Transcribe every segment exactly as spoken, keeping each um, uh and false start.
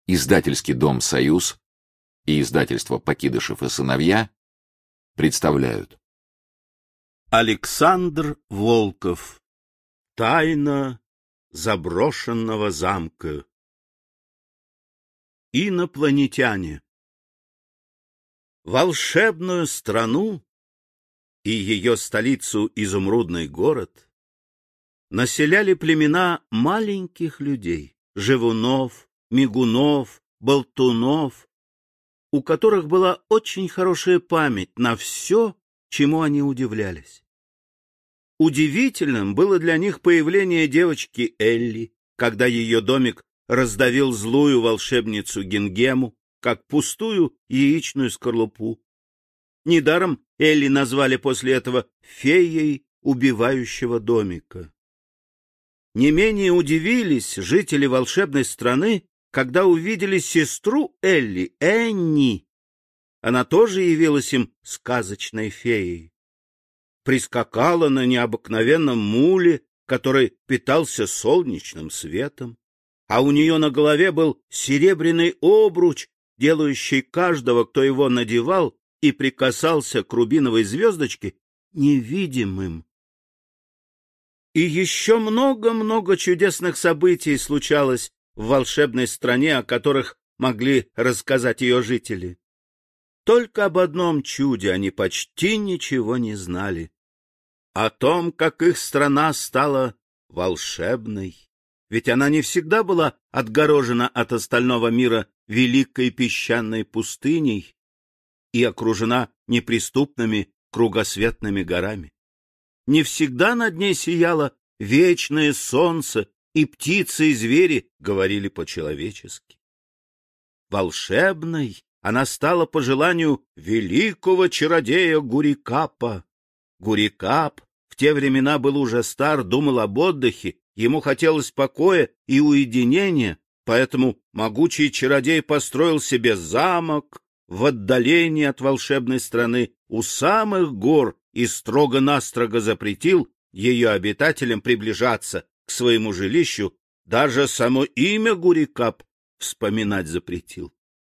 Издательский дом «Союз» и издательство «Покидышев и сыновья» представляют. Александр Волков. Тайна заброшенного замка. Инопланетяне. Волшебную страну и ее столицу Изумрудный город населяли племена маленьких людей, живунов, мигунов, болтунов, у которых была очень хорошая память на все, чему они удивлялись. Удивительным было для них появление девочки Элли, когда ее домик раздавил злую волшебницу Гингему, как пустую яичную скорлупу. Недаром Элли назвали после этого феей убивающего домика. Не менее удивились жители волшебной страны, когда увидели сестру Элли, Энни. Она тоже явилась им сказочной феей. Прискакала на необыкновенном муле, который питался солнечным светом, а у нее на голове был серебряный обруч, делающий каждого, кто его надевал и прикасался к рубиновой звездочке, невидимым. И еще много-много чудесных событий случалось в волшебной стране, о которых могли рассказать ее жители. Только об одном чуде они почти ничего не знали. О том, как их страна стала волшебной. Ведь она не всегда была отгорожена от остального мира великой песчаной пустыней и окружена неприступными кругосветными горами. Не всегда над ней сияло вечное солнце, и птицы и звери говорили по-человечески. Волшебной она стала по желанию великого чародея Гурикапа. Гурикап в те времена был уже стар, думал об отдыхе, ему хотелось покоя и уединения, поэтому могучий чародей построил себе замок в отдалении от волшебной страны у самых гор и строго-настрого запретил ее обитателям приближаться к своему жилищу, даже само имя Гурикап вспоминать запретил.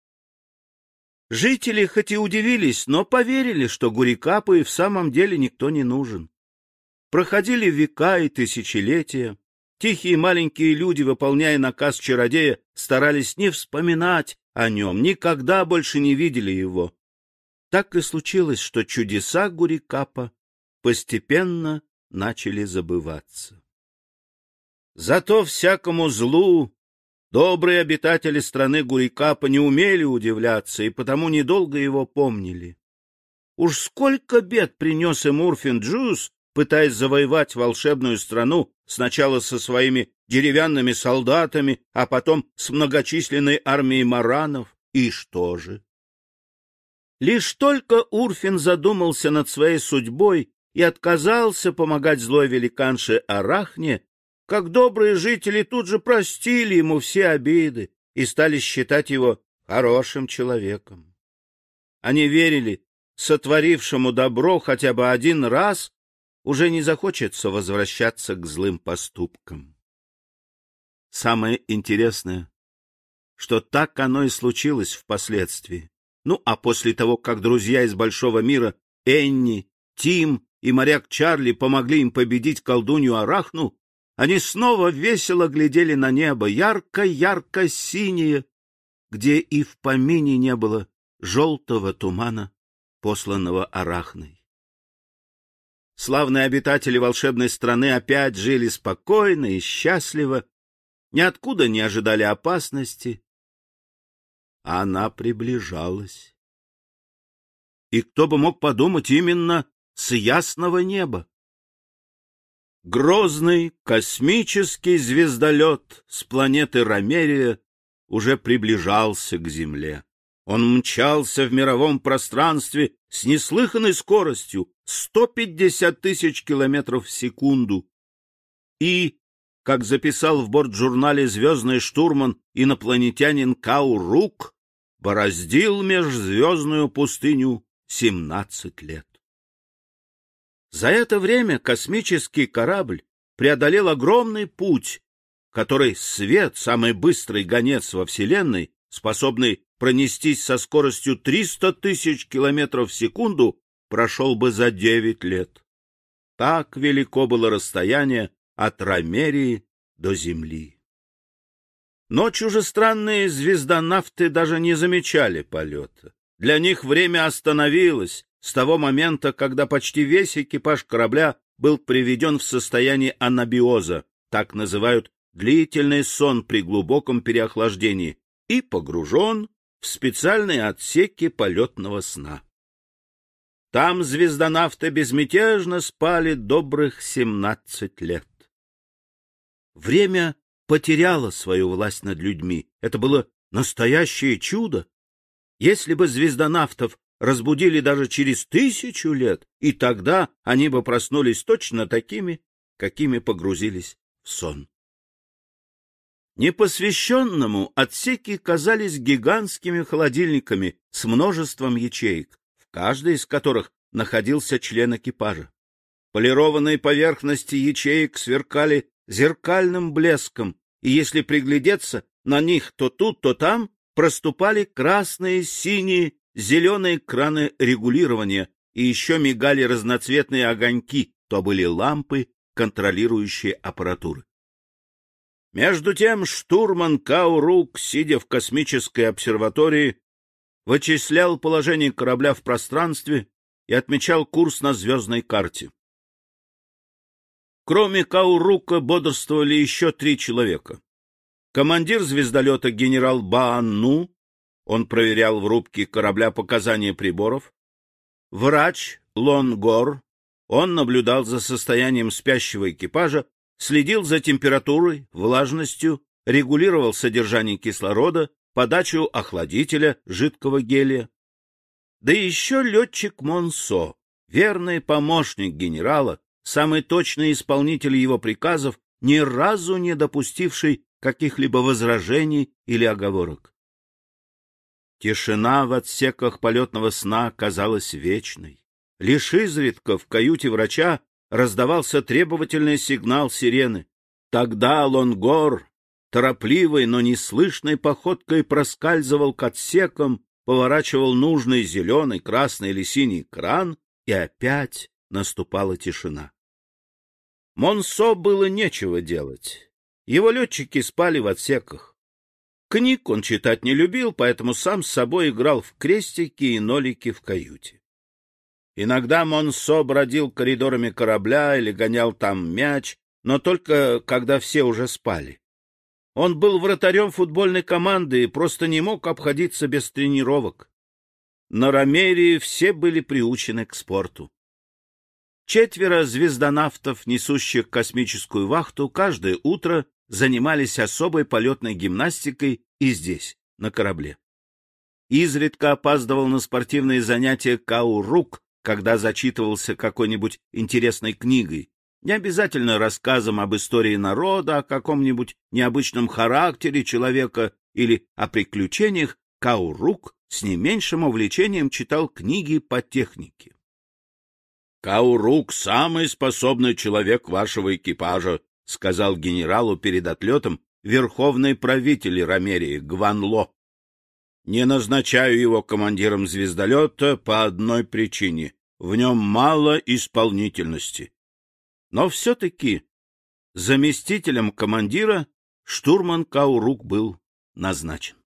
Жители хоть и удивились, но поверили, что Гурикапу и в самом деле никто не нужен. Проходили века и тысячелетия. Тихие маленькие люди, выполняя наказ чародея, старались не вспоминать о нем, никогда больше не видели его. Так и случилось, что чудеса Гурикапа постепенно начали забываться. Зато всякому злу добрые обитатели страны Гурикапа не умели удивляться и потому недолго его помнили. Уж сколько бед принес им Урфин Джюс, пытаясь завоевать волшебную страну сначала со своими деревянными солдатами, а потом с многочисленной армией маранов. И что же? Лишь только Урфин задумался над своей судьбой и отказался помогать злой великанше Арахне, как добрые жители тут же простили ему все обиды и стали считать его хорошим человеком. Они верили, сотворившему добро хотя бы один раз уже не захочется возвращаться к злым поступкам. Самое интересное, что так оно и случилось впоследствии. Ну, а после того, как друзья из большого мира Энни, Тим и моряк Чарли помогли им победить колдунью Арахну, они снова весело глядели на небо, ярко-ярко-синее, где и в помине не было желтого тумана, посланного Арахной. Славные обитатели волшебной страны опять жили спокойно и счастливо, ниоткуда не ожидали опасности. А она приближалась. И кто бы мог подумать именно с ясного неба? Грозный космический звездолет с планеты Ромерия уже приближался к Земле. Он мчался в мировом пространстве с неслыханной скоростью сто пятьдесят тысяч километров в секунду. И, как записал в бортжурнале звездный штурман инопланетянин Кау Рук, бороздил межзвездную пустыню семнадцать лет. За это время космический корабль преодолел огромный путь, который свет, самый быстрый гонец во Вселенной, способный пронестись со скоростью триста тысяч километров в секунду, прошел бы за девять лет. Так велико было расстояние от Ромерии до Земли. Но чужестранные звездонавты даже не замечали полета. Для них время остановилось с того момента, когда почти весь экипаж корабля был приведен в состояние анабиоза, так называют длительный сон при глубоком переохлаждении, и погружен в специальные отсеки полетного сна. Там звездонавты безмятежно спали добрых семнадцать лет. Время потеряло свою власть над людьми. Это было настоящее чудо. Если бы звездонавтов разбудили даже через тысячу лет, и тогда они бы проснулись точно такими, какими погрузились в сон. Непосвященному отсеки казались гигантскими холодильниками с множеством ячеек, в каждой из которых находился член экипажа. Полированные поверхности ячеек сверкали зеркальным блеском, и если приглядеться на них то тут, то там проступали красные, синие, зеленые краны регулирования, и еще мигали разноцветные огоньки, то были лампы, контролирующие аппаратуры. Между тем штурман Каурук, сидя в космической обсерватории, вычислял положение корабля в пространстве и отмечал курс на звездной карте. Кроме Каурука бодрствовали еще три человека. Командир звездолета генерал Баанну, он проверял в рубке корабля показания приборов. Врач Лонгор, он наблюдал за состоянием спящего экипажа, следил за температурой, влажностью, регулировал содержание кислорода, подачу охладителя, жидкого гелия. Да еще летчик Монсо, верный помощник генерала, самый точный исполнитель его приказов, ни разу не допустивший каких-либо возражений или оговорок. Тишина в отсеках полетного сна казалась вечной. Лишь изредка в каюте врача раздавался требовательный сигнал сирены. Тогда Лонгор, торопливой, но неслышной походкой проскальзывал к отсекам, поворачивал нужный зеленый, красный или синий кран, и опять наступала тишина. Монсо было нечего делать. Его летчики спали в отсеках. Книг он читать не любил, поэтому сам с собой играл в крестики и нолики в каюте. Иногда Монсо бродил коридорами корабля или гонял там мяч, но только когда все уже спали. Он был вратарем футбольной команды и просто не мог обходиться без тренировок. На Ромерии все были приучены к спорту. Четверо звездонавтов, несущих космическую вахту, каждое утро занимались особой полетной гимнастикой и здесь, на корабле. Изредка опаздывал на спортивные занятия Каурук, когда зачитывался какой-нибудь интересной книгой, не обязательно рассказом об истории народа, о каком-нибудь необычном характере человека или о приключениях, Каурук с не меньшим увлечением читал книги по технике. «Каурук — самый способный человек вашего экипажа», — сказал генералу перед отлетом верховный правитель Ромерии Гванло. «Не назначаю его командиром звездолета по одной причине — в нем мало исполнительности». Но все-таки заместителем командира штурман Каурук был назначен.